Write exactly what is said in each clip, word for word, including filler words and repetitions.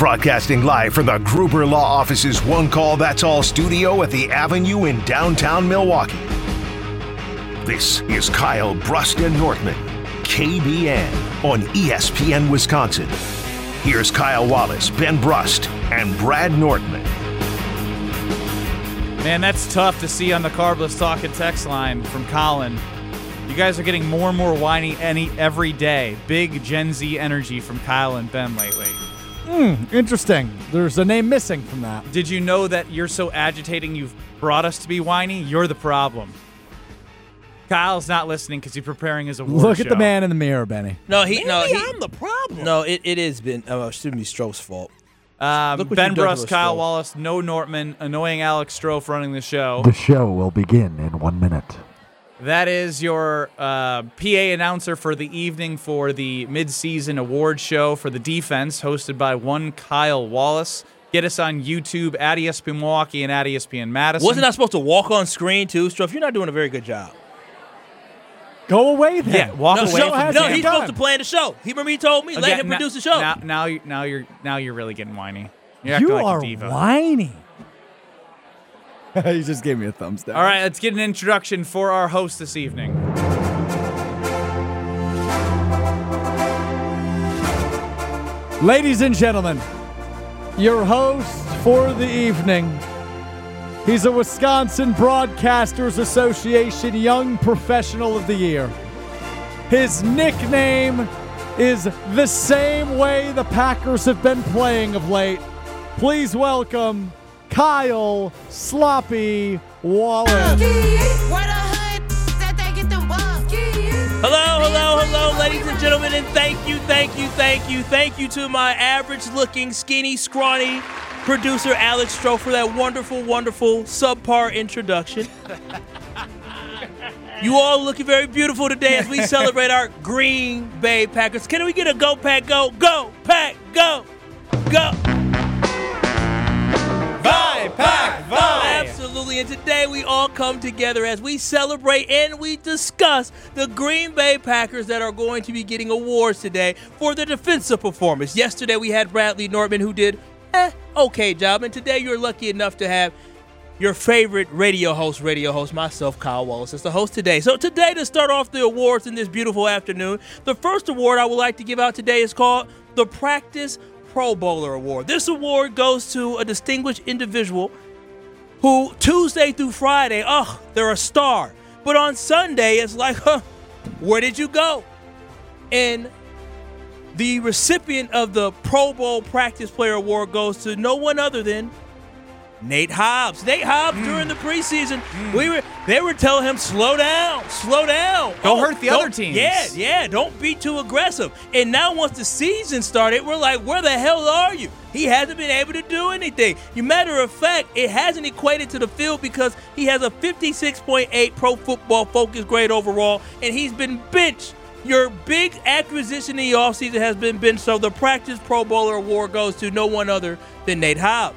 Broadcasting live from the Gruber Law Office's One Call That's All studio at the Avenue in downtown Milwaukee. This is Kyle Brust and Nortman, K B N on E S P N Wisconsin. Here's Kyle Wallace, Ben Brust, and Brad Nortman. Man, that's tough to see on the Carbless Talk and text line from Colin. You guys are getting more and more whiny any every day. Big Gen Z energy from Kyle and Ben lately. Hmm, interesting. There's a name missing from that. Did you know that you're so agitating you've brought us to be whiny? You're the problem. Kyle's not listening because he's preparing his award Look show. at the man in the mirror, Benny. No, he Maybe no, he, I'm the problem. No, it, it is been uh, shouldn't be Stroh's fault. Um, Look what Ben you've done to Brust, us, Kyle Stroh. Wallace, no Nortman, annoying Alex Stroh running the show. The show will begin in one minute. That is your uh, P A announcer for the evening for the mid-season award show for the defense, hosted by one Kyle Wallace. Get us on YouTube at E S P N Milwaukee and at E S P N Madison. Wasn't I supposed to walk on screen too, Stroh? You're not doing a very good job. Go away then. Yeah, walk No, away show from has- the no, damn he's time. supposed to plan the show. He remember he told me, let Again, him now- produce the show. Now, now, you- now you're now you're really getting whiny. You're acting You like are a diva. whiny. You just gave me a thumbs down. All right, let's get an introduction for our host this evening. Ladies and gentlemen, your host for the evening. He's a Wisconsin Broadcasters Association Young Professional of the Year. His nickname is the same way the Packers have been playing of late. Please welcome Kyle Sloppy Wallace. Hello, hello, hello, ladies and gentlemen, and thank you, thank you, thank you, thank you to my average-looking, skinny, scrawny producer, Alex Stroh, for that wonderful, wonderful, subpar introduction. You all looking very beautiful today as we celebrate our Green Bay Packers. Can we get a Go Pack Go? Go Pack Go! Go! Vibe, Pack, Vibe! Absolutely, and today we all come together as we celebrate and we discuss the Green Bay Packers that are going to be getting awards today for their defensive performance. Yesterday we had Bradley Nortman, who did eh, okay job, and today you're lucky enough to have your favorite radio host, radio host, myself, Kyle Wallace, as the host today. So today, to start off the awards in this beautiful afternoon, the first award I would like to give out today is called the Practice Pro Bowler Award. This award goes to a distinguished individual who Tuesday through Friday, oh, they're a star. But on Sunday, it's like, huh, where did you go? And the recipient of the Pro Bowl Practice Player Award goes to no one other than Nate Hobbs. Nate Hobbs mm. during the preseason, mm. we were they were telling him, slow down, slow down. Don't oh, hurt the don't, other teams. Yeah, yeah, don't be too aggressive. And now once the season started, we're like, where the hell are you? He hasn't been able to do anything. You matter of fact, it hasn't equated to the field because he has a fifty-six point eight Pro Football Focus grade overall, and he's been benched. Your big acquisition in the offseason has been benched, so the Practice Pro Bowler Award goes to no one other than Nate Hobbs.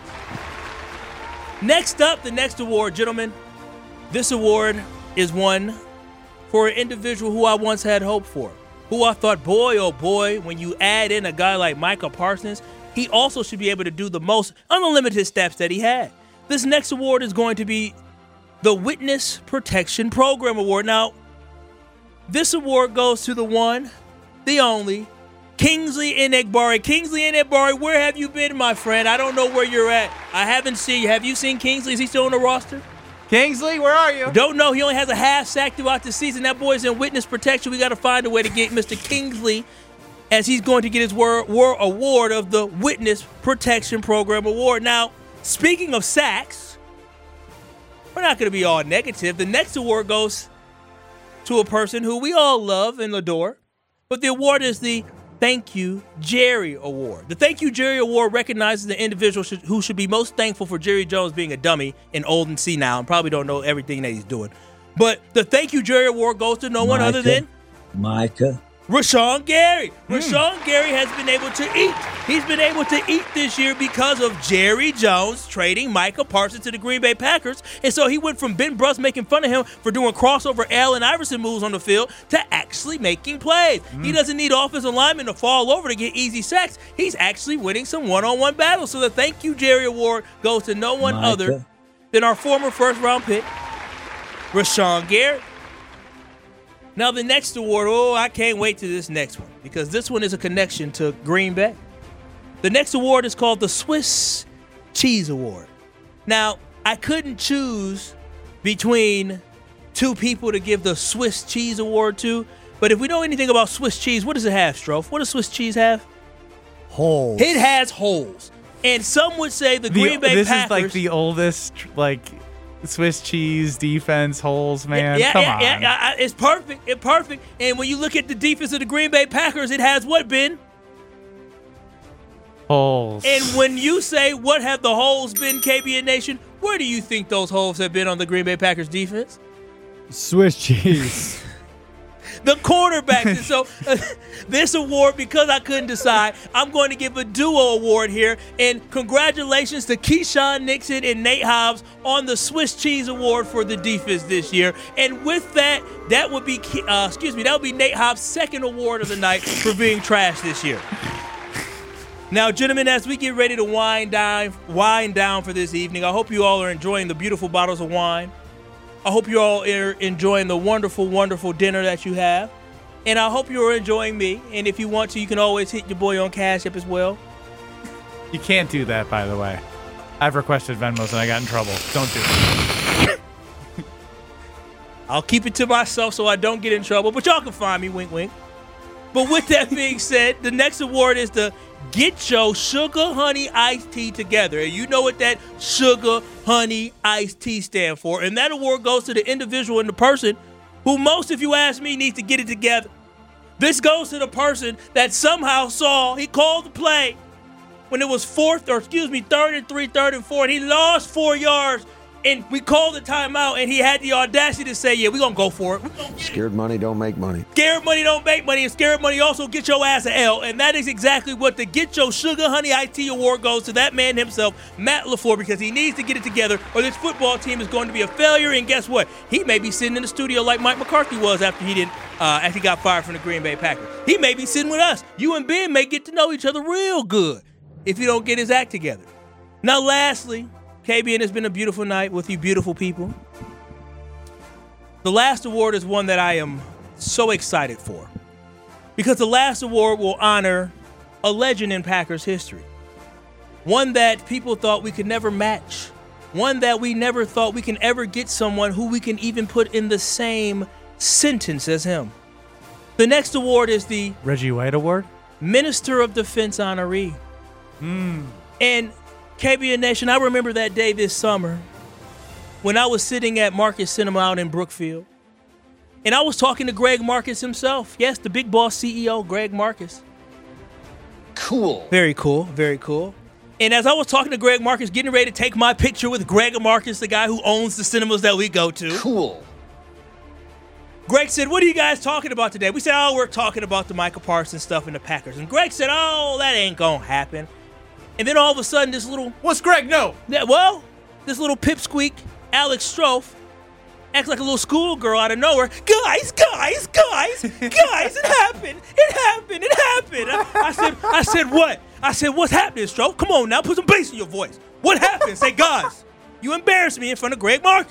Next up, the next award, gentlemen. This award is one for an individual who I once had hope for, who I thought, boy, oh boy, when you add in a guy like Micah Parsons, he also should be able to do the most unlimited steps that he had. This next award is going to be the Witness Protection Program Award. Now, this award goes to the one, the only, Kingsley Enagbare. Kingsley Enagbare, where have you been, my friend? I don't know where you're at. I haven't seen you. Have you seen Kingsley? Is he still on the roster? Kingsley, where are you? Don't know. He only has a half sack throughout the season. That boy's in witness protection. We got to find a way to get Mister Kingsley as he's going to get his war, war award of the Witness Protection Program Award. Now, speaking of sacks, we're not going to be all negative. The next award goes to a person who we all love and adore, but the award is the Thank You, Jerry Award. The Thank You, Jerry Award recognizes the individual should, who should be most thankful for Jerry Jones being a dummy and old and senile and probably don't know everything that he's doing. But the Thank You, Jerry Award goes to no one Micah, other than Micah. Rashawn Gary. Mm. Rashawn Gary has been able to eat He's been able to eat this year because of Jerry Jones trading Micah Parsons to the Green Bay Packers. And so he went from Ben Bruss making fun of him for doing crossover Allen Iverson moves on the field to actually making plays. Mm. He doesn't need offensive linemen to fall over to get easy sacks. He's actually winning some one-on-one battles. So the thank you, Jerry Award goes to no one Micah. other than our former first-round pick, Rashawn Gary. Now the next award, oh, I can't wait to this next one because this one is a connection to Green Bay. The next award is called the Swiss Cheese Award. Now, I couldn't choose between two people to give the Swiss Cheese Award to, but if we know anything about Swiss cheese, what does it have, Strofe? What does Swiss cheese have? Holes. It has holes. And some would say the, the Green Bay this Packers... This is like the oldest, like... Swiss cheese defense holes, man. Yeah, Come yeah, on. Yeah, yeah, it's perfect. It's perfect. And when you look at the defense of the Green Bay Packers, it has what, Ben? Holes. And when you say what have the holes been, K B N Nation, where do you think those holes have been on the Green Bay Packers defense? Swiss cheese. The cornerback. And so uh, this award, because I couldn't decide, I'm going to give a duo award here. And congratulations to Keyshawn Nixon and Nate Hobbs on the Swiss Cheese Award for the defense this year. And with that, that would be, uh, excuse me, that would be Nate Hobbs' second award of the night for being trash this year. Now, gentlemen, as we get ready to wind down, wind down for this evening, I hope you all are enjoying the beautiful bottles of wine. I hope you all are enjoying the wonderful, wonderful dinner that you have. And I hope you're enjoying me. And if you want to, you can always hit your boy on Cash App as well. You can't do that, by the way. I've requested Venmos and I got in trouble. Don't do it. I'll keep it to myself so I don't get in trouble. But y'all can find me, wink, wink. But with that being said, the next award is the Get Your Sugar Honey Iced Tea Together. And you know what that Sugar Honey Iced Tea stand for. And that award goes to the individual and the person who most, if you ask me, needs to get it together. This goes to the person that somehow saw, he called the play when it was fourth, or excuse me, third and three, third and four, and he lost four yards. And we called the timeout, and he had the audacity to say, yeah, we're going to go for it. Scared money don't make money. Scared money don't make money, and scared money also get your ass an L. And that is exactly what the Get Your Sugar Honey Iced Tea Award goes to that man himself, Matt LaFleur, because he needs to get it together, or this football team is going to be a failure. And guess what? He may be sitting in the studio like Mike McCarthy was after he didn't, uh, after he got fired from the Green Bay Packers. He may be sitting with us. You and Ben may get to know each other real good if he don't get his act together. Now, lastly, K B N, has been a beautiful night with you beautiful people. The last award is one that I am so excited for because the last award will honor a legend in Packers history, one that people thought we could never match, one that we never thought we can ever get someone who we can even put in the same sentence as him. The next award is the Reggie White Award? Minister of Defense honoree. Mm. And K B N Nation, I remember that day this summer when I was sitting at Marcus Cinema out in Brookfield, and I was talking to Greg Marcus himself. Yes, the big boss C E O, Greg Marcus. Cool. Very cool, very cool. And as I was talking to Greg Marcus, getting ready to take my picture with Greg Marcus, the guy who owns the cinemas that we go to. Cool. Greg said, what are you guys talking about today? We said, oh, we're talking about the Micah Parsons stuff and the Packers. And Greg said, oh, that ain't going to happen. And then all of a sudden, this little... What's Greg? No. Yeah, well, this little pipsqueak, Alex Strofe, acts like a little schoolgirl out of nowhere. Guys, guys, guys, guys, it happened. It happened. It happened. I, I said, I said, what? I said, what's happening, Strofe? Come on now, put some bass in your voice. What happened? Say, guys, you embarrassed me in front of Greg Marcus.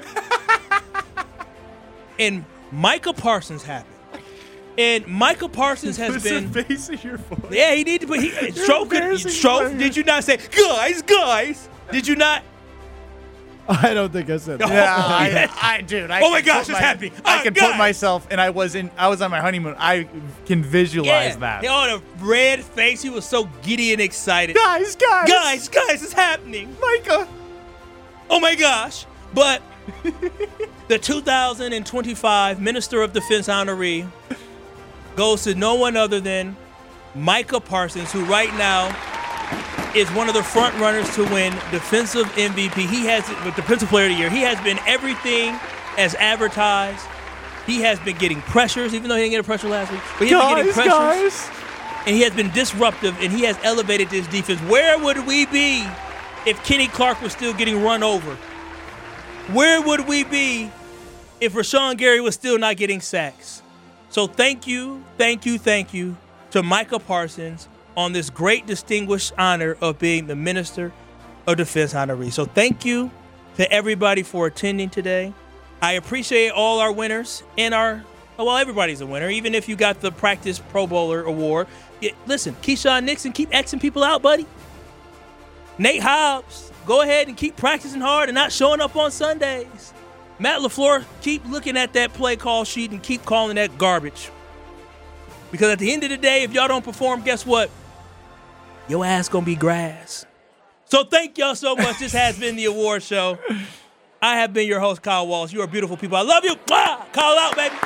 And Micah Parsons happened. And Micah Parsons has Put been. some bass in your voice. Yeah, he needed to put. He, Strofe, could, Strofe, did you not say, guys, guys? Did you not? I don't think I said that. Yeah, I, I, dude. I Oh my can gosh, put it's my- happening. I Oh, can God. put myself, and I was in. I was on my honeymoon. I can visualize Yeah. that. Oh, the red face. He was so giddy and excited. Guys, guys, Guys, guys, it's happening. Micah. Oh my gosh. But the two thousand twenty-five Minister of Defense honoree goes to no one other than Micah Parsons, who right now is one of the front runners to win Defensive M V P. He has, with Defensive Player of the Year, he has been everything as advertised. He has been getting pressures, even though he didn't get a pressure last week. But he's been getting Guys, pressures. guys. and he has been disruptive, and he has elevated this defense. Where would we be if Kenny Clark was still getting run over? Where would we be if Rashawn Gary was still not getting sacks? So thank you, thank you, thank you to Micah Parsons on this great distinguished honor of being the Minister of Defense honoree. So thank you to everybody for attending today. I appreciate all our winners and our, well, everybody's a winner, even if you got the Practice Pro Bowler award. Yeah, listen, Keyshawn Nixon, keep Xing people out, buddy. Nate Hobbs, go ahead and keep practicing hard and not showing up on Sundays. Matt LaFleur, keep looking at that play call sheet and keep calling that garbage. Because at the end of the day, if y'all don't perform, guess what? Your ass gonna be grass. So thank y'all so much. This has been the award show. I have been your host, Kyle Wallace. You are beautiful people. I love you. Ah, call out, baby.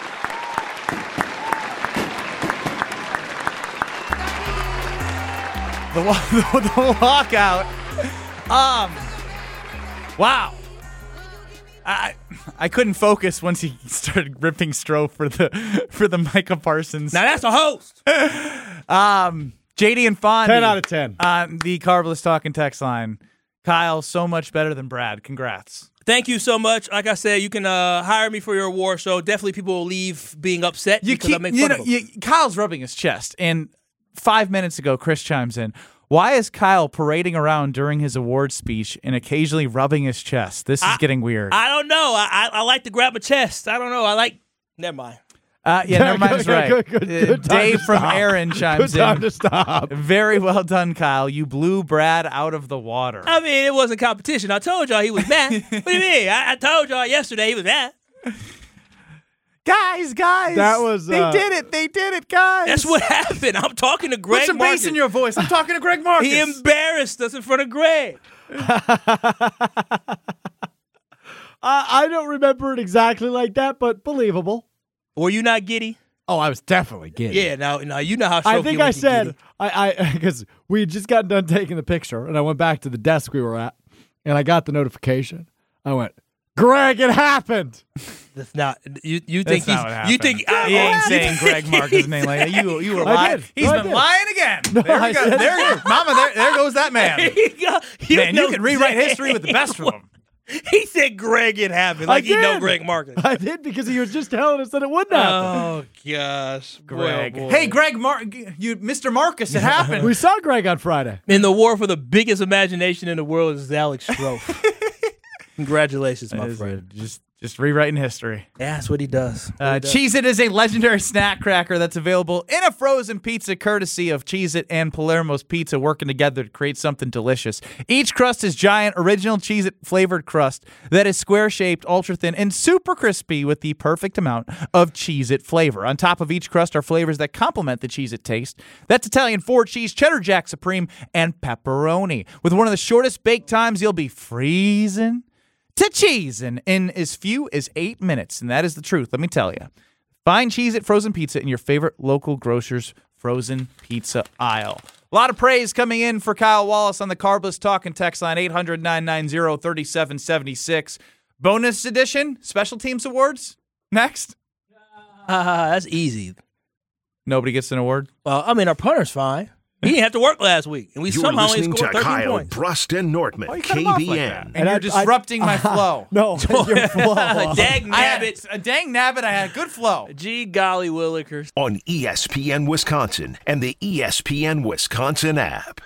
The, the, the lockout. Um, wow. I I couldn't focus once he started ripping Stroh for the for the Micah Parsons. Now that's a host. um, J D and Fondy. ten out of ten. On the Carbless Talking text line. Kyle, so much better than Brad. Congrats. Thank you so much. Like I said, you can uh, hire me for your award show. Definitely people will leave being upset you because keep, I make you fun know, of them. you, Kyle's rubbing his chest, and five minutes ago, Chris chimes in. Why is Kyle parading around during his award speech and occasionally rubbing his chest? This is I, getting weird. I don't know. I, I I like to grab a chest. I don't know. I like. Never mind. Uh, yeah, never mind. Good, Is right. good, good, good Uh, time Dave to from stop. Aaron chimes Good time in. to stop. Very well done, Kyle. You blew Brad out of the water. I mean, it wasn't competition. I told y'all he was mad. What do you mean? I, I told y'all yesterday he was mad. Guys, guys. That was, uh, They did it. They did it, guys. That's what happened. I'm talking to Greg Put some Marcus. bass in your voice. I'm talking to Greg Marcus. He embarrassed us in front of Greg. I, I don't remember it exactly like that, but believable. Were you not giddy? Oh, I was definitely kidding. Yeah, now, now you know how I Shoki think would I get said, giddy. I I because we had just got done taking the picture, and I went back to the desk we were at, and I got the notification. I went, Greg, it happened. That's not you. You think That's not what he's? You happened. think I, He ain't saying Greg Marcus' name like that. You, you were I lying. did. He's No, I been did. lying again. No, there I we go. said- There, Mama, there, there goes that man. you Man, you know can rewrite damn history with the best of them. He said Greg it happened. Like I he know did. Greg Marcus. I did because he was just telling us that it wouldn't happen. Oh gosh, Greg. Boy, oh, boy. Hey, Greg, Mar- you, Mister Marcus, it happened. We saw Greg on Friday. In the war for the biggest imagination in the world is Alex Stroh. Congratulations, my friend. Just, just rewriting history. Yeah, that's what he does. What Uh, he does. Cheez-It is a legendary snack cracker that's available in a frozen pizza courtesy of Cheez-It and Palermo's Pizza working together to create something delicious. Each crust is giant, original Cheez-It flavored crust that is square-shaped, ultra-thin, and super crispy with the perfect amount of Cheez-It flavor. On top of each crust are flavors that complement the Cheez-It taste. That's Italian four cheese, cheddar jack supreme, and pepperoni. With one of the shortest bake times, you'll be freezing to cheesing in as few as eight minutes. And that is the truth, let me tell you. Find Cheez-It frozen pizza in your favorite local grocer's frozen pizza aisle. A lot of praise coming in for Kyle Wallace on the Carbless Talking text line, eight hundred, nine nine zero, three seven seven six. Bonus edition, Special Teams Awards, next. Uh, that's easy. Nobody gets an award? Well, I mean, our punter's fine. He didn't have to work last week, and we You're somehow only listening to scored thirteen Kyle points. Brust and Nortman, Why you cut him off K B like N. that? And, And you're I- disrupting my flow. No, your flow. Dag I had, nabbit. a dang nabbit, I had a good flow. Gee golly willikers. On E S P N Wisconsin and the E S P N Wisconsin app.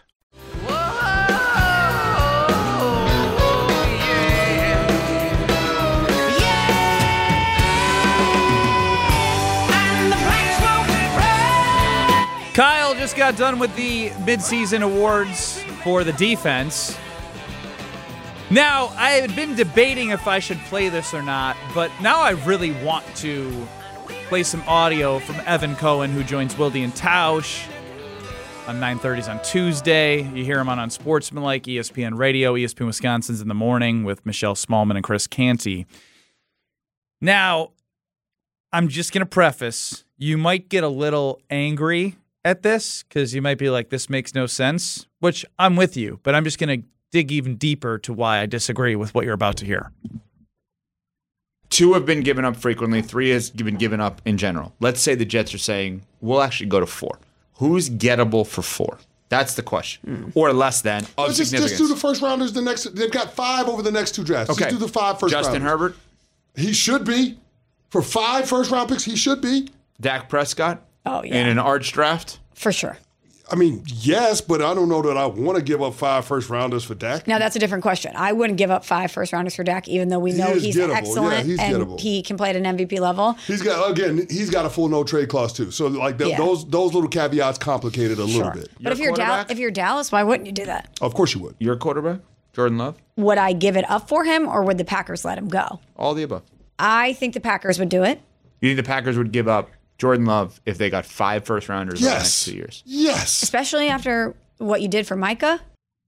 Kyle just got done with the midseason awards for the defense. Now, I had been debating if I should play this or not, but now I really want to play some audio from Evan Cohen, who joins Wilde and Tausch on nine thirties on Tuesday. You hear him on Unsportsmanlike, E S P N Radio, E S P N Wisconsin's in the morning with Michelle Smallman and Chris Canty. Now, I'm just going to preface, you might get a little angry at this because you might be like, this makes no sense, which I'm with you, but I'm just going to dig even deeper to why I disagree with what you're about to hear. Two have been given up frequently. Three has been given up in general. Let's say the Jets are saying, we'll actually go to four. Who's gettable for four? That's the question. Mm. Or less than of Let's just, significance. just do the first rounders the next. They've got five over the next two drafts. Okay. Just do the five first Justin rounders. Herbert? He should be. For five first round picks, he should be. Dak Prescott? Oh, yeah. In an arch draft? For sure. I mean, yes, but I don't know that I want to give up five first rounders for Dak. Now, that's a different question. I wouldn't give up five first rounders for Dak, even though we know He is he's gettable. excellent Yeah, he's and gettable. he can play at an M V P level. He's got again. He's got a full no trade clause too. So like th- Yeah. those those little caveats complicate it a little Sure. bit. But if you're, Dal- if you're Dallas, why wouldn't you do that? Of course you would. Your quarterback? Jordan Love? Would I give it up for him, or would the Packers let him go? All the above. I think the Packers would do it. You think the Packers would give up Jordan Love if they got five first rounders in the next Yes. two years? Yes. Especially after what you did for Micah.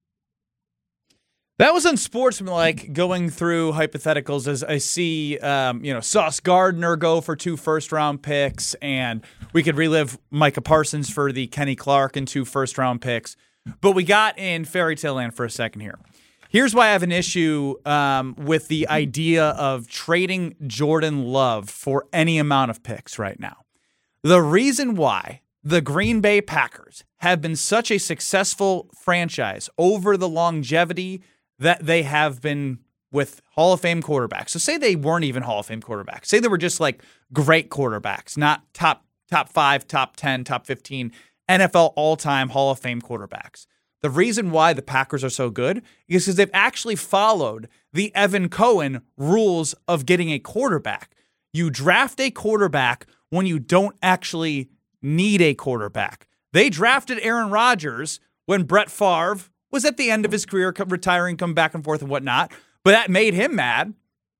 That was unsportsmanlike going through hypotheticals as I see, um, you know, Sauce Gardner go for two first-round picks, and we could relive Micah Parsons for the Kenny Clark and two first-round picks. But we got in fairy tale land for a second here. Here's why I have an issue um, with the idea of trading Jordan Love for any amount of picks right now. The reason why the Green Bay Packers have been such a successful franchise over the longevity that they have been with Hall of Fame quarterbacks. So say they weren't even Hall of Fame quarterbacks. Say they were just like great quarterbacks, not top top five, top ten, top fifteen N F L all-time Hall of Fame quarterbacks. The reason why the Packers are so good is because they've actually followed the Evan Cohen rules of getting a quarterback. You draft a quarterback when you don't actually need a quarterback. They drafted Aaron Rodgers when Brett Favre was at the end of his career, retiring, come back and forth and whatnot, but that made him mad.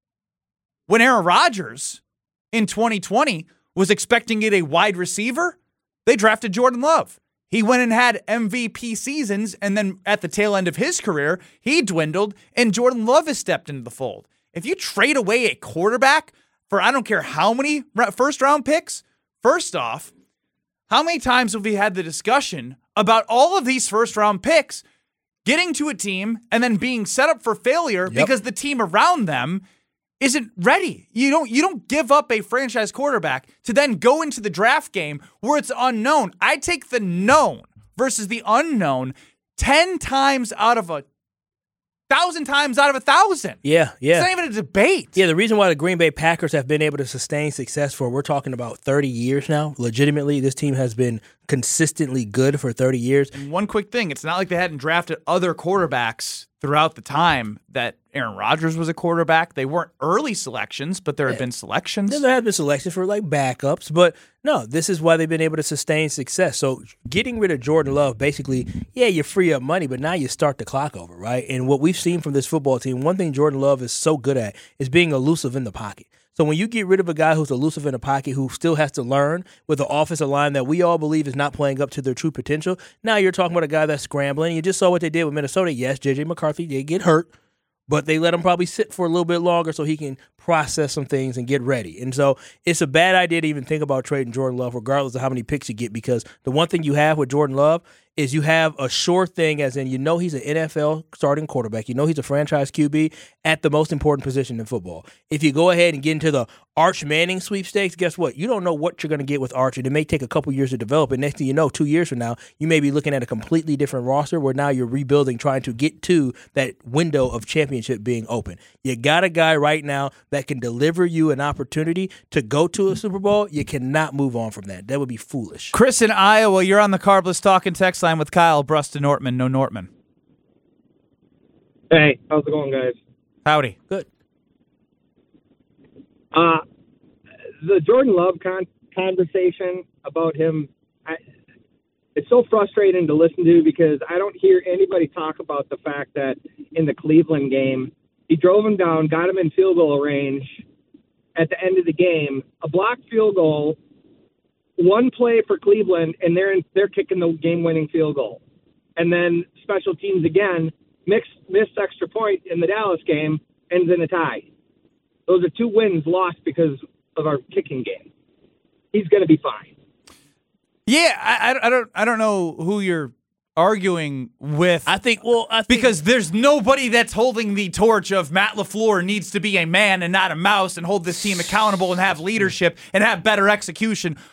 When Aaron Rodgers in twenty twenty was expecting to get a wide receiver, they drafted Jordan Love. He went and had M V P seasons, and then at the tail end of his career, he dwindled, and Jordan Love has stepped into the fold. If you trade away a quarterback for I don't care how many first-round picks, first off, how many times have we had the discussion about all of these first-round picks getting to a team and then being set up for failure Yep. because the team around them isn't ready? You don't you don't give up a franchise quarterback to then go into the draft game where it's unknown. I take the known versus the unknown ten times out of a thousand times out of a thousand. Yeah, yeah. It's not even a debate. Yeah, the reason why the Green Bay Packers have been able to sustain success for, we're talking about thirty years now. Legitimately, this team has been consistently good for thirty years. And one quick thing, it's not like they hadn't drafted other quarterbacks throughout the time that Aaron Rodgers was a quarterback. They weren't early selections, but there have been selections. There have been selections for like backups, but no, this is why they've been able to sustain success. So getting rid of Jordan Love, basically, yeah, you free up money, but now you start the clock over, right? And what we've seen from this football team, one thing Jordan Love is so good at is being elusive in the pocket. So when you get rid of a guy who's elusive in the pocket, who still has to learn with the offensive line that we all believe is not playing up to their true potential, now you're talking about a guy that's scrambling. You just saw what they did with Minnesota. Yes, J J McCarthy did get hurt, but they let him probably sit for a little bit longer so he can process some things and get ready. And so it's a bad idea to even think about trading Jordan Love, regardless of how many picks you get, because the one thing you have with Jordan Love is you have a sure thing, as in you know he's an N F L starting quarterback. You know he's a franchise Q B at the most important position in football. If you go ahead and get into the Arch Manning sweepstakes, guess what? You don't know what you're going to get with Arch, and it may take a couple years to develop. And next thing you know, two years from now, you may be looking at a completely different roster where now you're rebuilding, trying to get to that window of championship being open. You got a guy right now that can deliver you an opportunity to go to a Super Bowl. You cannot move on from that. That would be foolish. Chris in Iowa, you're on the Carbless Talking text line with Kyle Bruston Nortman. No Nortman. Hey, how's it going, guys? Howdy. Good. Uh, the Jordan Love con- conversation about him, I, it's so frustrating to listen to because I don't hear anybody talk about the fact that in the Cleveland game, he drove him down, got him in field goal range at the end of the game, a blocked field goal, one play for Cleveland, and they're in, they're kicking the game-winning field goal. And then special teams again, mixed, missed extra point in the Dallas game, ends in a tie. Those are two wins lost because of our kicking game. He's going to be fine. Yeah, I, I don't I don't know who you're arguing with. I think, well, I think because there's nobody that's holding the torch of Matt LaFleur needs to be a man and not a mouse and hold this team accountable and have leadership and have better execution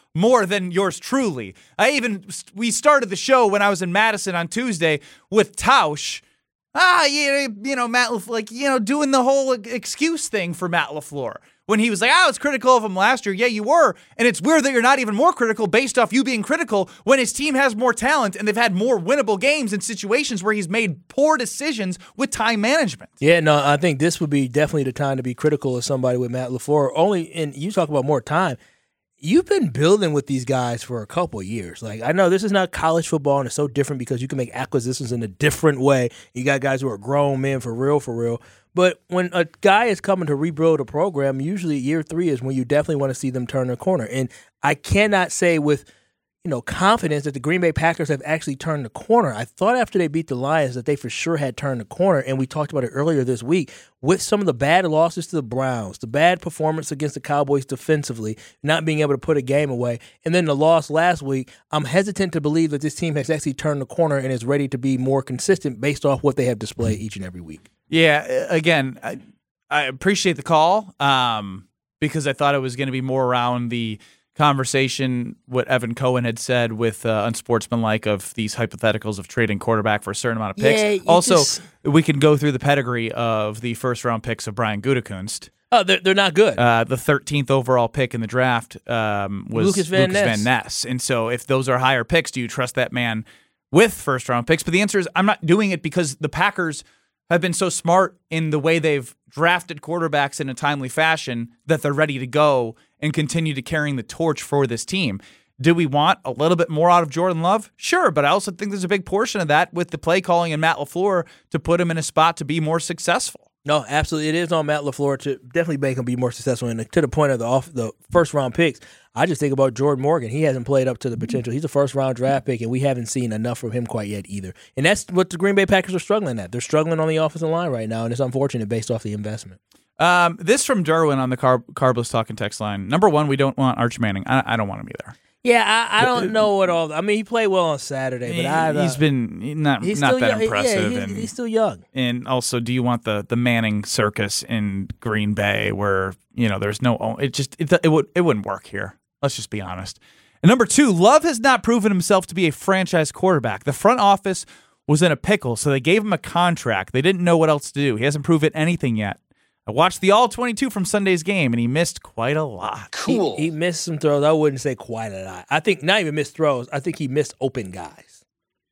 more than yours truly. I even we started the show when I was in Madison on Tuesday with Tausch. Ah, you, you know, Matt LaFleur, like, you know, doing the whole excuse thing for Matt LaFleur. When he was like, I was critical of him last year. Yeah, you were. And it's weird that you're not even more critical based off you being critical when his team has more talent and they've had more winnable games in situations where he's made poor decisions with time management. Yeah, no, I think this would be definitely the time to be critical of somebody with Matt LaFleur. Only, and you talk about more time. You've been building with these guys for a couple of years. Like, I know this is not college football, and it's so different because you can make acquisitions in a different way. You got guys who are grown men for real, for real. But when a guy is coming to rebuild a program, usually year three is when you definitely want to see them turn the corner. And I cannot say with, you know, confidence that the Green Bay Packers have actually turned the corner. I thought after they beat the Lions that they for sure had turned the corner, and we talked about it earlier this week with some of the bad losses to the Browns, the bad performance against the Cowboys defensively, not being able to put a game away, and then the loss last week. I'm hesitant to believe that this team has actually turned the corner and is ready to be more consistent based off what they have displayed each and every week. Yeah, again, I, I appreciate the call um, because I thought it was going to be more around the conversation, what Evan Cohen had said with uh, unsportsmanlike of these hypotheticals of trading quarterback for a certain amount of picks. Yeah, also, just... we can go through the pedigree of the first-round picks of Brian Gutekunst. Oh, they're, they're not good. Uh, the thirteenth overall pick in the draft um, was Lucas Van Lucas Ness. Van Ness. And so if those are higher picks, do you trust that man with first-round picks? But the answer is I'm not doing it because the Packers have been so smart in the way they've drafted quarterbacks in a timely fashion that they're ready to go and continue to carrying the torch for this team. Do we want a little bit more out of Jordan Love? Sure, but I also think there's a big portion of that with the play calling and Matt LaFleur to put him in a spot to be more successful. No, absolutely. It is on Matt LaFleur to definitely make him be more successful. And to the point of the off, the first-round picks, I just think about Jordan Morgan. He hasn't played up to the potential. He's a first-round draft pick, and we haven't seen enough from him quite yet either. And that's what the Green Bay Packers are struggling at. They're struggling on the offensive line right now, and it's unfortunate based off the investment. Um, this from Derwin on the Car- Carbless Talking text line. Number one, we don't want Arch Manning. I, I don't want him either. Yeah, I, I don't know what all. I mean, he played well on Saturday, but I, uh, he's been not he's not still that young. impressive. Yeah, he's, and, he's still young. And also, do you want the the Manning circus in Green Bay, where you know there's no? It just it, it would it wouldn't work here. Let's just be honest. And number two, Love has not proven himself to be a franchise quarterback. The front office was in a pickle, so they gave him a contract. They didn't know what else to do. He hasn't proven anything yet. I watched the all twenty-two from Sunday's game, and he missed quite a lot. Cool. He, he missed some throws. I wouldn't say quite a lot. I think not even missed throws. I think he missed open guys.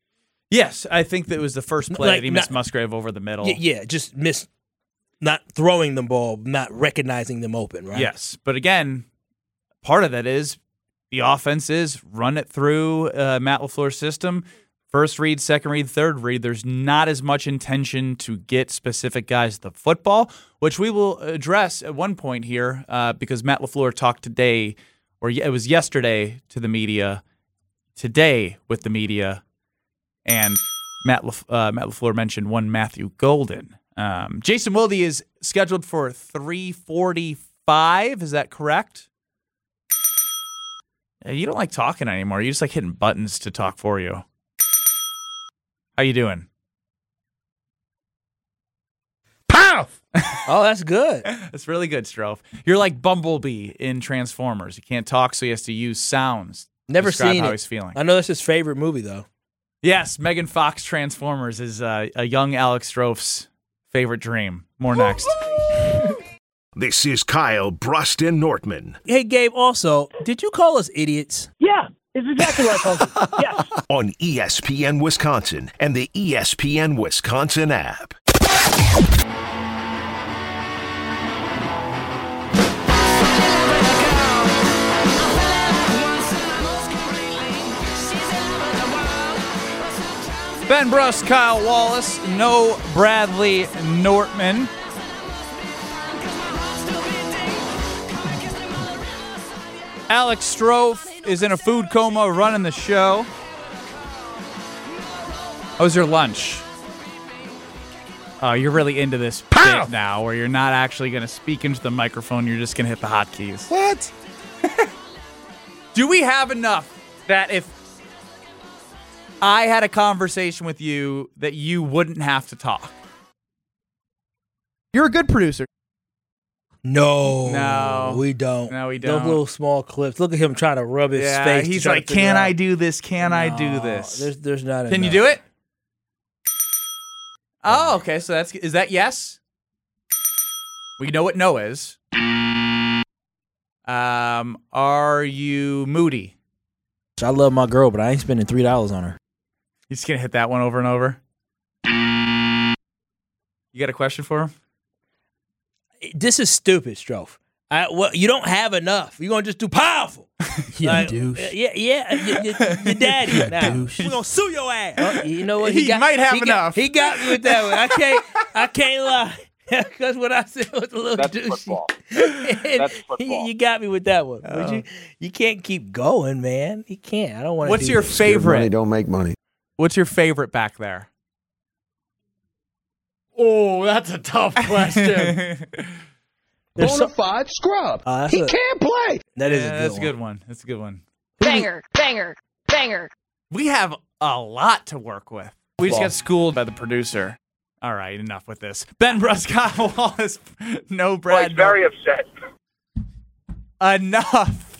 Yes, I think that was the first play Like, that he missed not- Musgrave over the middle. Yeah, yeah, just missed not throwing the ball, not recognizing them open, right? Yes, but again, part of that is the offense is run it through uh, Matt LaFleur's system. First read, second read, third read. There's not as much intention to get specific guys the football, which we will address at one point here uh, because Matt LaFleur talked today, or it was yesterday to the media, today with the media, and Matt, Laf- uh, Matt LaFleur mentioned one Matthew Golden. Um, Jason Wilde is scheduled for three forty-five. Is that correct? You don't like talking anymore. You just like hitting buttons to talk for you. How you doing? Pow! Oh, that's good. That's really good, Strofe. You're like Bumblebee in Transformers. He can't talk, so he has to use sounds. Never to describe seen how it. he's feeling. I know that's his favorite movie, though. Yes, Megan Fox Transformers is uh, a young Alex Strofe's favorite dream. More next. This is Kyle Bruston Nortman Hey, Gabe, also, did you call us idiots? Yeah, it's exactly what I called you. Yes. on E S P N Wisconsin and the E S P N Wisconsin app. Ben Bruss, Kyle Wallace, no Bradley Nortman. Alex Strofe is in a food coma running the show. How was your lunch? Oh, you're really into this Pow! bit now where you're not actually going to speak into the microphone. You're just going to hit the hotkeys. What? Do we have enough that if I had a conversation with you that you wouldn't have to talk? You're a good producer. No, No. we don't. No, we Those don't. little small clips. Look at him trying to rub his Yeah, face. to he's try to like, figure "Can out." I do this? Can I do No, this?" There's, there's not. Can you enough. do it? Oh, okay. So that's is that yes? We know what no is. Um, are you moody? I love my girl, but I ain't spending three dollars on her. You just gonna hit that one over and over? You got a question for him? This is stupid, Strofe. I, well, you don't have enough. You're gonna just do powerful. You Like, douche. Yeah, yeah. Your, your, your daddy. Now, douche. we're gonna sue your ass. Oh, you know what? He might have he got- enough. he got me with that one. I can't. I can't lie. Because what I said was a little That's douchey. football. And That's football. You got me with that one. But Oh. you, you can't keep going, man. You can't. I don't want to. What's do your this. Good money favorite? don't make money. What's your favorite back there? Oh, that's a tough question. There's some- Bonafide scrub. Uh, that's he a- can't play. That is Yeah, a good that's one. a good one. That's a good one. Banger, banger, banger. We have a lot to work with. We just Well. got schooled by the producer. All right, enough with this. Ben Bruscott, Wallace, no Well, Brad. he's very upset. Enough.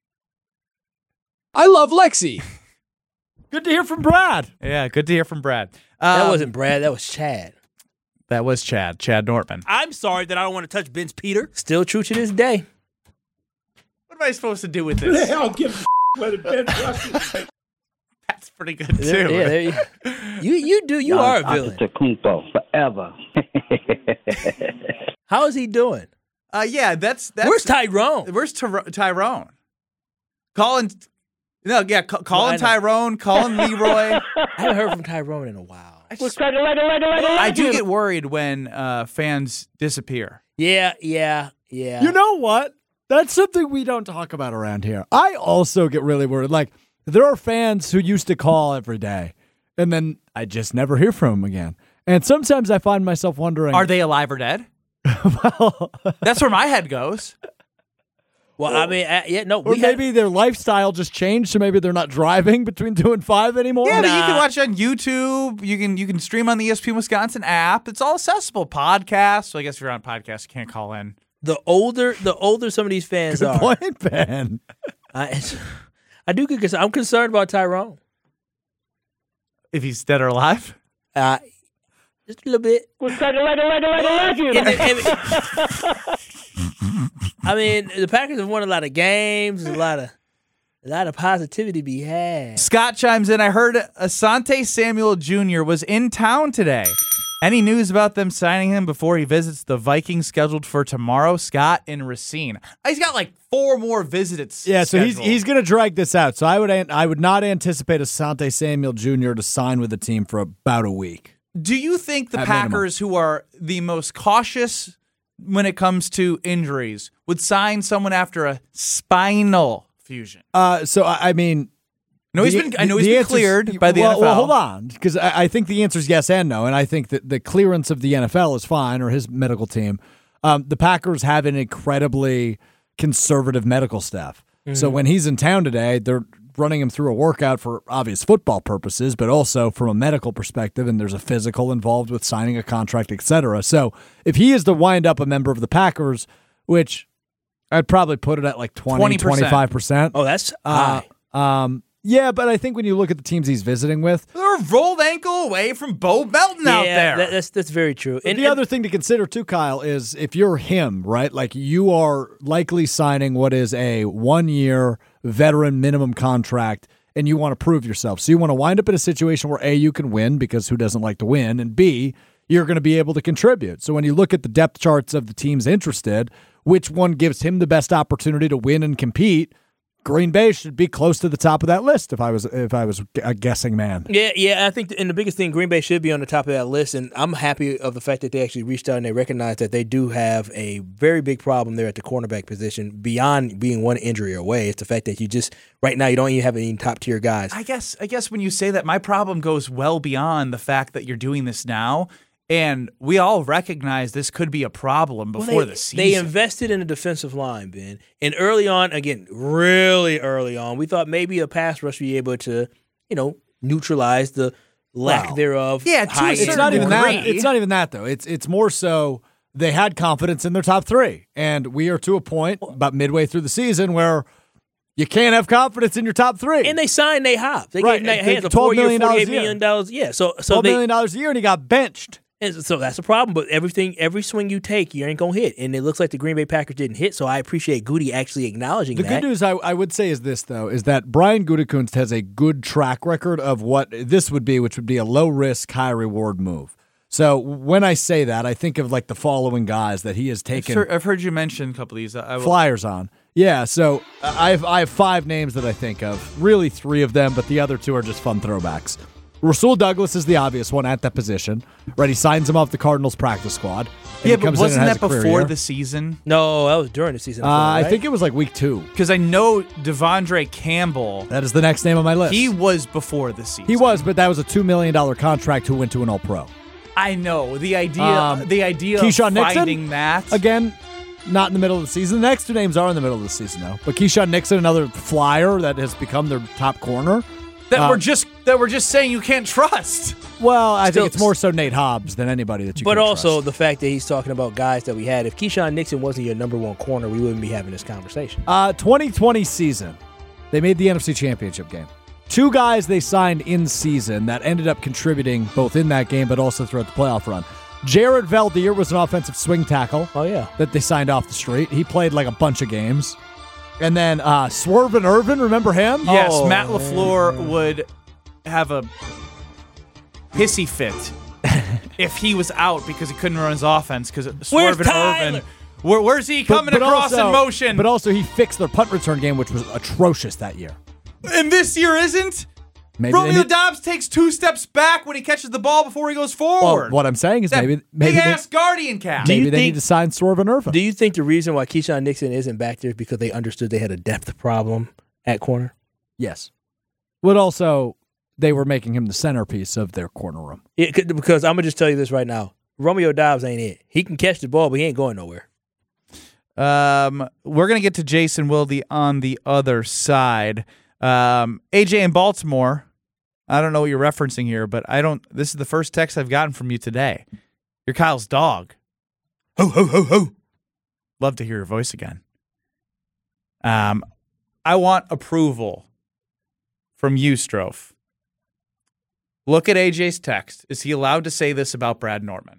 I love Lexi. Good to hear from Brad. Yeah, good to hear from Brad. Um, That wasn't Brad. That was Chad. That was Chad. Chad Nortman. I'm sorry that I don't want to touch Ben's Peter. Still true to this day. What am I supposed to do with this? Hell, give a whether Ben Bruskin. That's pretty good too. There- yeah, there you, you you do. You are a villain. Kumpo forever. How is he doing? Uh, yeah, that's that's. Where's Tyrone? Where's Tyro- Tyrone? Colin. No, yeah, ca- Colin I know. Tyrone, Colin Leroy. I haven't heard from Tyrone in a while. I, just- I do get worried when uh, fans disappear. Yeah, yeah, yeah. You know what? That's something we don't talk about around here. I also get really worried. Like, there are fans who used to call every day, and then I just never hear from them again. And sometimes I find myself wondering, Are they alive or dead? well, That's where my head goes. well, I mean, uh, yeah, no. or We had- maybe their lifestyle just changed, so maybe they're not driving between two and five anymore. Yeah, but you Nah. can watch on YouTube. You can you can stream on the E S P N Wisconsin app. It's all accessible. Podcasts. So I guess if you're on podcast, you can't call in. the older, the older some of these fans Good are. point, Ben. I, I do get concerned. I'm concerned about Tyrone. If he's dead or alive. Uh, just a little bit. And- and- I mean, the Packers have won a lot of games. A lot of, a lot of positivity to be had. Scott chimes in. I heard Asante Samuel Junior was in town today. Any news about them signing him before he visits the Vikings scheduled for tomorrow? Scott in Racine. He's got like four more visits. Yeah, so he's scheduled. he's going to drag this out. So I would an- I would not anticipate Asante Samuel Junior to sign with the team for about a week. Do you think the At minimum. Packers, who are the most cautious when it comes to injuries, would sign someone after a spinal fusion? Uh, so I, I mean, No, he's the- been. I know the- he's the been answer's- cleared by the well, N F L. Well, hold on, because I, I think the answer is yes and no, and I think that the clearance of the N F L is fine, or his medical team. Um, the Packers have an incredibly conservative medical staff, so when he's in town today, they're running him through a workout for obvious football purposes, but also from a medical perspective, and there's a physical involved with signing a contract, et cetera. So if he is to wind up a member of the Packers, which I'd probably put it at like twenty, twenty percent. twenty-five percent. Oh, that's Uh, high. um, yeah, but I think when you look at the teams he's visiting with, They're a rolled ankle away from Bo Melton out yeah, there. that- that's that's very true. and And the and- other thing to consider too, Kyle, is if you're him, right? Like you are likely signing what is a one-year veteran minimum contract, and you want to prove yourself. So you want to wind up in a situation where A, you can win because who doesn't like to win, and B, you're going to be able to contribute. So when you look at the depth charts of the teams interested, which one gives him the best opportunity to win and compete? Green Bay should be close to the top of that list if I was if I was a guessing man. Yeah, yeah. I think, and the biggest thing, Green Bay should be on the top of that list. And I'm happy of the fact that they actually reached out and they recognize that they do have a very big problem there at the cornerback position. Beyond being one injury away, it's the fact that you just right now you don't even have any top tier guys. I guess. I guess when you say that, my problem goes well beyond the fact that you're doing this now, and we all recognize this could be a problem before Well, they, the season. They invested in the defensive line, Ben. And early on, again, really early on, we thought maybe a pass rush would be able to, you know, neutralize the lack Wow. thereof. Yeah, to a high It's certain not even that. degree. It's not even that though. It's it's more so they had confidence in their top three. And we are to a point about midway through the season where you can't have confidence in your top three. And they signed Nate Hobbs. They right. gave Nate They- Hobbs a twelve four-year, million dollars forty-eight a year. million dollars. Yeah, so so twelve they, million dollars a year, and he got benched. And so that's a problem. But everything, every swing you take, you ain't gonna hit. And it looks like the Green Bay Packers didn't hit. So I appreciate Goody actually acknowledging The that. good news I, I would say is this, though, is that Brian Gutekunst has a good track record of what this would be, which would be a low-risk, high-reward move. So when I say that, I think of like the following guys that he has I've taken heard, I've heard you mention a couple of these. I will, flyers on. Yeah, so I have, I have five names that I think of. Really three of them, but the other two are just fun throwbacks. Rasul Douglas is the obvious one at that position. Right, he signs him off the Cardinals practice squad. Yeah, he but comes in wasn't and has that a career before year. the season? No, that was during the season. Uh, right? I think it was like week two. Because I know Devondre Campbell. That is the next name on my list. He was before the season. He was, but that was a two million dollars contract who went to an All-Pro. I know. The idea Um, the idea Keyshawn of Nixon, finding that. Again, not in the middle of the season. The next two names are in the middle of the season, though. But Keyshawn Nixon, another flyer that has become their top corner. That Uh, we're just that we're just saying you can't trust. Well, I Still- think it's more so Nate Hobbs than anybody that you But can also trust. the fact that he's talking about guys that we had. If Keyshawn Nixon wasn't your number one corner, we wouldn't be having this conversation. Uh, twenty twenty season, they made the N F C Championship game. Two guys they signed in season that ended up contributing both in that game but also throughout the playoff run. Jared Valdir was an offensive swing tackle. Oh, yeah. That they signed off the street. He played like a bunch of games. And then uh, Swervin Irvin, remember him? Yes, Oh, Matt LaFleur would have a hissy fit if he was out because he couldn't run his offense because Where's Swervin Tyler? Irvin. Where, where's he coming across also, in motion? But also, he fixed their punt return game, which was atrocious that year. and this year isn't. Maybe they Romeo need- Dobbs takes two steps back when he catches the ball before he goes Well, forward. what I'm saying is that maybe maybe big they, ass guardian cap. maybe you they think- need to sign Swervin Irvin. Do you think the reason why Keyshawn Nixon isn't back there is because they understood they had a depth problem at corner? Yes. But also, they were making him the centerpiece of their corner room. It, could- because I'm going to just tell you this right now. Romeo Dobbs ain't it. He can catch the ball, but he ain't going nowhere. Um, we're gonna get to Jason Wilde on the other side. Um, A J in Baltimore. I don't know what you're referencing here, but I don't. This is the first text I've gotten from you today. You're Kyle's dog. Ho ho ho ho. Love to hear your voice again. Um, I want approval from you, Strofe. Look at A J's text. Is he allowed to say this about Brad Norman?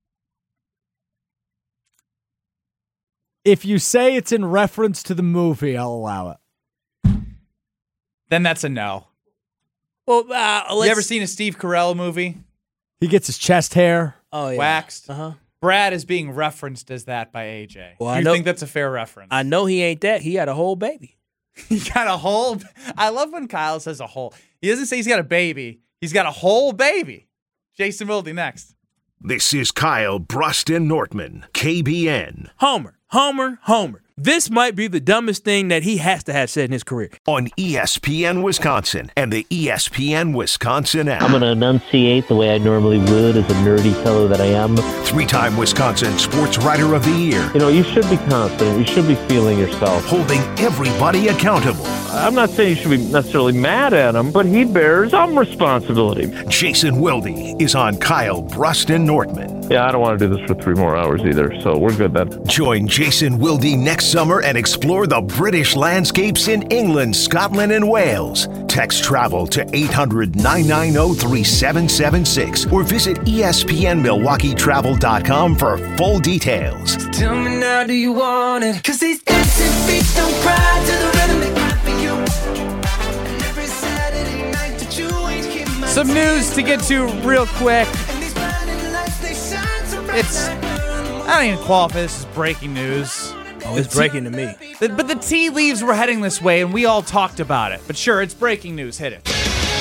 If you say it's in reference to the movie, I'll allow it. Then that's a no. Well, uh, let's, You ever seen a Steve Carell movie? He gets his chest hair. oh, yeah. Waxed. Uh-huh. Brad is being referenced as that by A J. Well, Do I you know- think that's a fair reference? I know he ain't that. He had a whole baby. He got a whole. I love when Kyle says a whole. He doesn't say he's got a baby. He's got a whole baby. Jason Wilde next. This is Kyle Bruston Nortman, K B N, Homer, Homer, Homer. This might be the dumbest thing that he has to have said in his career. on E S P N Wisconsin and the E S P N Wisconsin app. I'm going to enunciate the way I normally would as a nerdy fellow that I am. Three-time Wisconsin Sports Writer of the Year, You know, you should be confident. You should be feeling yourself. holding everybody accountable. I'm not saying you should be necessarily mad at him, but he bears some responsibility. Jason Wilde is on Kyle Bruston Nortman. Yeah, I don't want to do this for three more hours either, so we're good then. Join Jason Wilde next summer and explore the British landscapes in England, Scotland, and Wales. Text travel to eight hundred, nine nine zero, three seven seven six or visit E S P N Milwaukee Travel dot com for full details. Tell me now, do you want it? Cause these dancing feet don't cry to the rhythm they cry for you. And every Saturday night that you ain't keep my Some news to get to real quick. And these blinding lights, they shine so bright. It's. I don't even qualify this as breaking news. Oh, it's breaking to me. The- But the tea leaves were heading this way, and we all talked about it. But sure, it's breaking news. Hit it.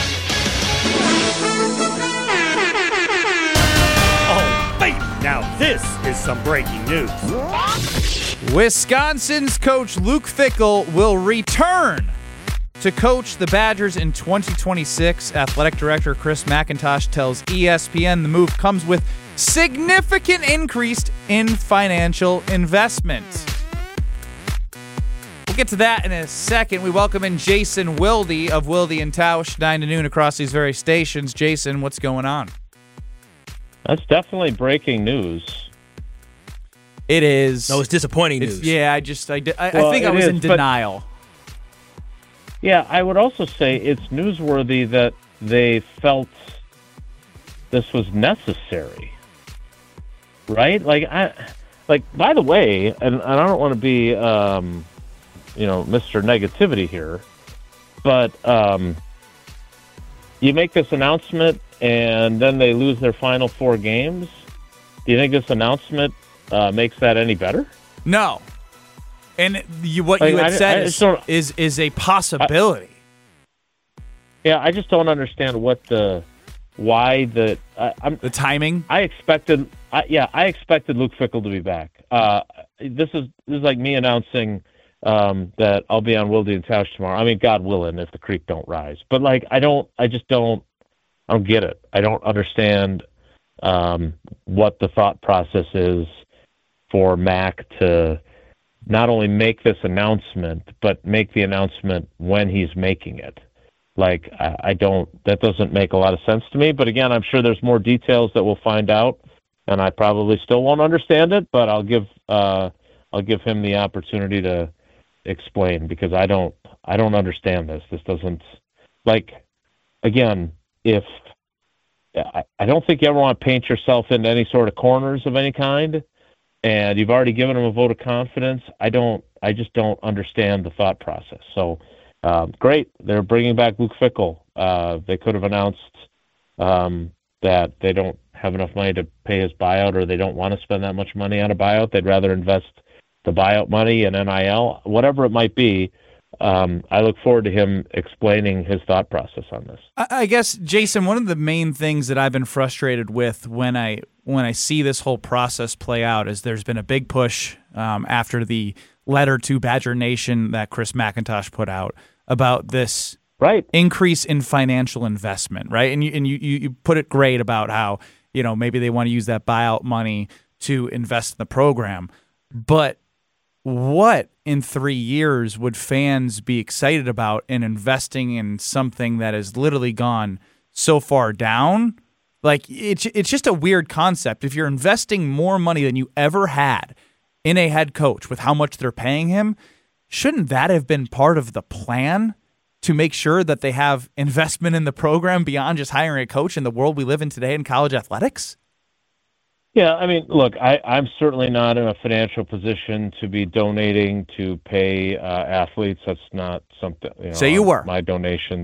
Oh, baby, now this is some breaking news. Wisconsin's coach Luke Fickell will return to coach the Badgers in twenty twenty-six. Athletic director Chris McIntosh tells E S P N the move comes with significant increase in financial investment. We'll get to that in a second. We welcome in Jason Wilde of Wilde and Tausch, nine to noon across these very stations. Jason, what's going on? That's definitely breaking news. It is. No, it's disappointing It's- news. Yeah, I just, I, di- I, I Well, think I it was is, in but- denial. Yeah, I would also say it's newsworthy that they felt this was necessary, right? Like, I, like by the way, and, and I don't want to be, um, you know, Mister Negativity here, but um, you make this announcement and then they lose their final four games. Do you think this announcement uh, makes that any better? No. And you, what Like, you had I- said I is, just don't- is is a possibility. Yeah, I just don't understand what the, why the, I, I'm the timing. I expected, I, yeah, I expected Luke Fickell to be back. Uh, this is this is like me announcing um, that I'll be on Wilde and Tausch tomorrow. I mean, God willing, if the creek don't rise. But like, I don't, I just don't, I don't get it. I don't understand um, what the thought process is for Mac to not only make this announcement, but make the announcement when he's making it. Like, I, I don't, that doesn't make a lot of sense to me. But again, I'm sure there's more details that we'll find out, and I probably still won't understand it, but I'll give, uh, I'll give him the opportunity to explain, because I don't, I don't understand this. This doesn't, like, again, if, I, I don't think you ever want to paint yourself into any sort of corners of any kind, and you've already given him a vote of confidence. I don't, I just don't understand the thought process. So, um, great, they're bringing back Luke Fickell. Uh, they could have announced um, that they don't have enough money to pay his buyout, or they don't want to spend that much money on a buyout. They'd rather invest the buyout money in N I L, whatever it might be. Um, I look forward to him explaining his thought process on this. I, I guess, Jason, one of the main things that I've been frustrated with when I when I see this whole process play out is there's been a big push um, after the letter to Badger Nation that Chris McIntosh put out about this right increase in financial investment, right? And you and you you put it great about how, you know, maybe they want to use that buyout money to invest in the program, but what in three years would fans be excited about in investing in something that has literally gone so far down? Like, it's it's just a weird concept. If you're investing more money than you ever had in a head coach with how much they're paying him, shouldn't that have been part of the plan to make sure that they have investment in the program beyond just hiring a coach in the world we live in today in college athletics? Yeah, I mean, look, I, I'm certainly not in a financial position to be donating to pay uh, athletes. That's not something. You know, Say you were. My donations.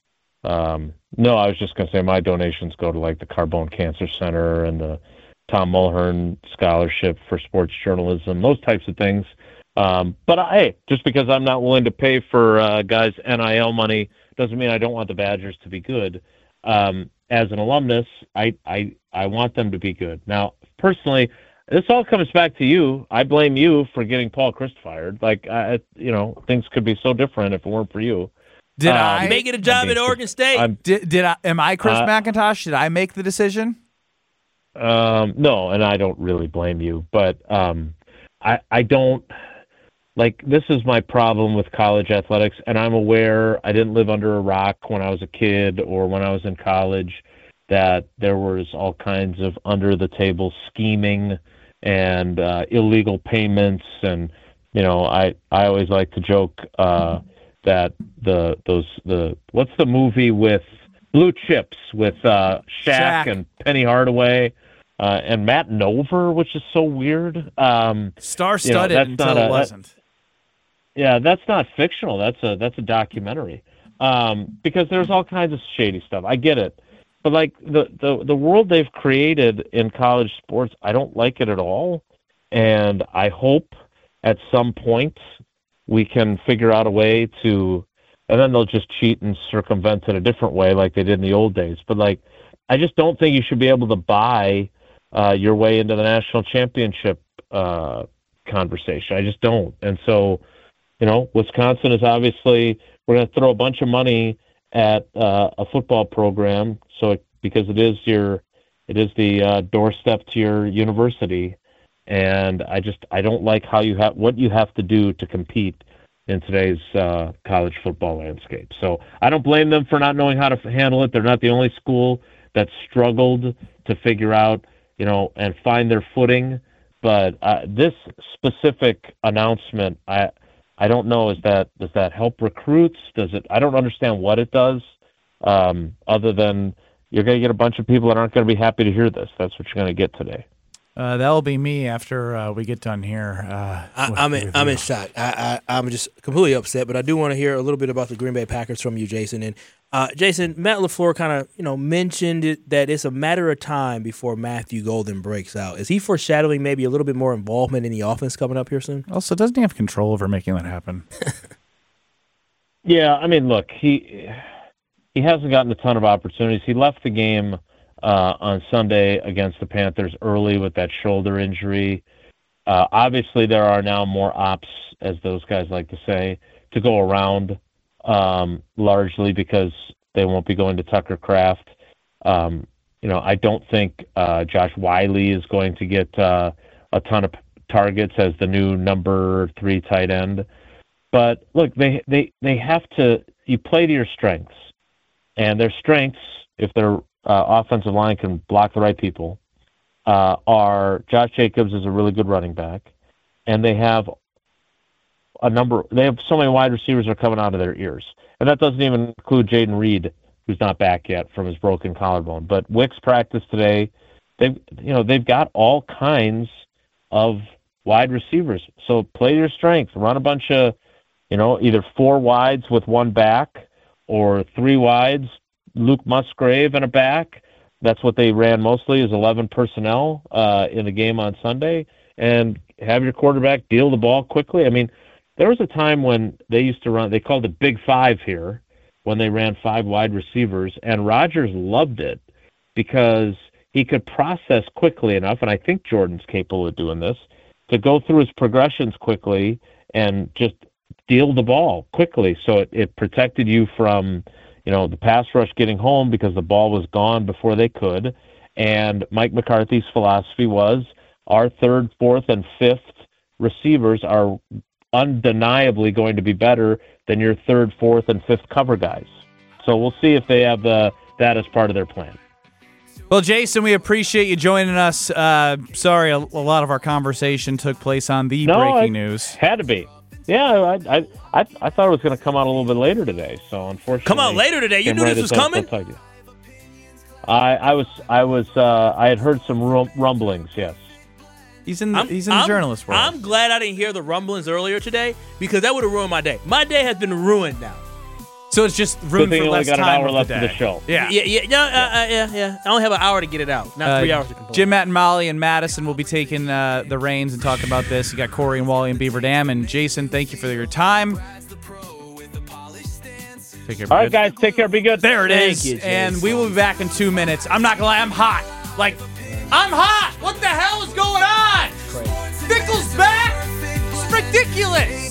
Um, no, I was just going to say my donations go to like the Carbone Cancer Center and the Tom Mulhern Scholarship for Sports Journalism, those types of things. Um, but I, hey, just because I'm not willing to pay for uh, guys' N I L money doesn't mean I don't want the Badgers to be good. Um, as an alumnus, I, I I want them to be good. Now, personally, this all comes back to you. I blame you for getting Paul Chryst fired. Like, I, you know, things could be so different if it weren't for you. Did um, I Making a job I mean, at Oregon State? I'm, Did did I? Am I Chris Uh, McIntosh? Did I make the decision? Um, no, and I don't really blame you, but um, I I don't like this is my problem with college athletics, and I'm aware I didn't live under a rock when I was a kid or when I was in college that there was all kinds of under the table scheming and uh, illegal payments, and you know I I always like to joke uh, that the those the what's the movie with Blue Chips with uh, Shaq, Shaq. and Penny Hardaway. Uh, and Matt Nover, which is so weird. Um, Star-studded you know, that's until not it a- wasn't. yeah, that's not fictional. That's a that's a documentary. Um, because there's all kinds of shady stuff. I get it, but like the, the the world they've created in college sports, I don't like it at all. And I hope at some point we can figure out a way to, and then they'll just cheat and circumvent it a different way, like they did in the old days. But like, I just don't think you should be able to buy uh, your way into the national championship uh, conversation. I just don't. And so, you know, Wisconsin is obviously, we're going to throw a bunch of money at uh, a football program. So it, because it is your, it is the uh, doorstep to your university. And I just, I don't like how you have, what you have to do to compete in today's uh, college football landscape. So I don't blame them for not knowing how to handle it. They're not the only school that struggled to figure out, you know, and find their footing. but uh, this specific announcement, I I don't know. Is that does that help recruits? Does it? I don't understand what it does, um, other than you're going to get a bunch of people that aren't going to be happy to hear this. That's what you're going to get today. Uh, that'll be me after uh, we get done here. Uh, I, I'm in, I'm in shock. I, I, I'm just completely upset, but I do want to hear a little bit about the Green Bay Packers from you, Jason. And uh, Jason, Matt LaFleur kind of you know mentioned it, that it's a matter of time before Matthew Golden breaks out. Is he foreshadowing maybe a little bit more involvement in the offense coming up here soon? Also, doesn't he have control over making that happen? Yeah, I mean, look, he he hasn't gotten a ton of opportunities. He left the game Uh, on Sunday against the Panthers early with that shoulder injury. Uh, obviously, there are now more ops, as those guys like to say, to go around, um, largely because they won't be going to Tucker Kraft. Um, you know, I don't think uh, Josh Wiley is going to get uh, a ton of targets as the new number three tight end. But look, they they they have to. You play to your strengths, and their strengths, if they're Uh, offensive line can block the right people, uh, are Josh Jacobs is a really good running back, and they have a number. They have so many wide receivers that are coming out of their ears, and that doesn't even include Jaden Reed, who's not back yet from his broken collarbone. But Wicks practiced today. They've you know they've got all kinds of wide receivers. So play to your strength. Run a bunch of you know either four wides with one back or three wides. Luke Musgrave and a back. That's what they ran mostly, is eleven personnel uh, in the game on Sunday. And have your quarterback deal the ball quickly. I mean, there was a time when they used to run, they called it Big Five here, when they ran five wide receivers. And Rodgers loved it because he could process quickly enough, and I think Jordan's capable of doing this, to go through his progressions quickly and just deal the ball quickly. So it, it protected you from you know, the pass rush getting home because the ball was gone before they could. And Mike McCarthy's philosophy was our third, fourth, and fifth receivers are undeniably going to be better than your third, fourth, and fifth cover guys. So we'll see if they have the, that as part of their plan. Well, Jason, we appreciate you joining us. Uh, sorry, a, a lot of our conversation took place on the no, breaking it news. Had to be. Yeah, I I I, I thought it was going to come out a little bit later today. So unfortunately, come out later today. You knew right this was coming. I I was I was uh, I had heard some rumblings. Yes, he's in the, I'm, he's in the I'm, journalist world. I'm glad I didn't hear the rumblings earlier today because that would have ruined my day. My day has been ruined now. So it's just ruined for less got time an hour of left the of day. the show. Yeah, yeah, yeah, no, uh, uh, yeah, yeah. I only have an hour to get it out, not three uh, hours to complete. Jim, Matt, and Molly and Madison will be taking uh, the reins and talking about this. You got Corey and Wally and Beaver Dam. And Jason, thank you for your time. Take care. All right, good. guys, take care. Be good. There it Thank is. you, and we will be back in two minutes. I'm not going to lie, I'm hot. Like, I'm hot. What the hell is going on? Fickle's back? It's ridiculous.